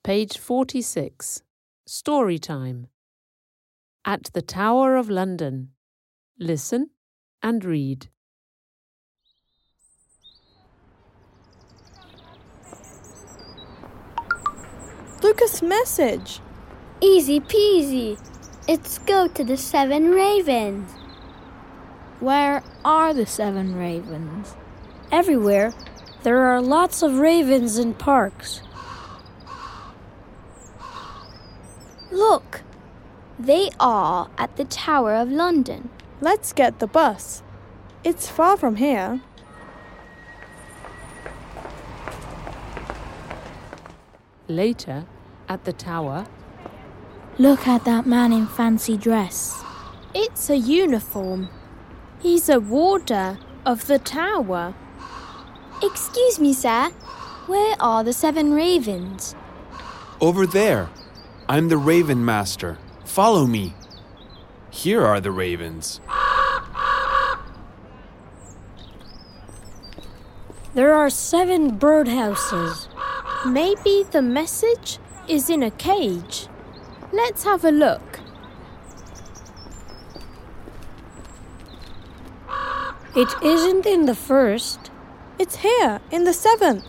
Page 46. Story time. At the Tower of London. Listen and read. Lucas' message. Easy peasy. It's go to the 7 ravens. Where are the 7 ravens? Everywhere. There are lots of ravens in parks. Look, they are at the Tower of London. Let's get the bus. It's far from here. Later, at the tower. Look at that man in fancy dress. It's a uniform. He's a warder of the tower. Excuse me, sir. Where are the 7 ravens? Over there. I'm the Raven Master. Follow me. Here are the ravens. There are 7 birdhouses. Maybe the message is in a cage. Let's have a look. It isn't in the first. It's here, in the 7th.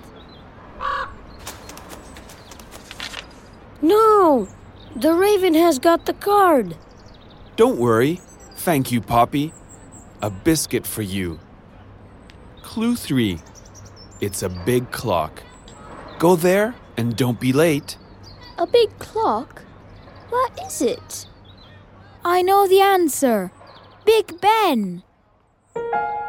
No! The raven has got the card. Don't worry. Thank you, Poppy. A biscuit for you. Clue 3. It's a big clock. Go there and don't be late. A big clock? What is it? I know the answer. Big Ben.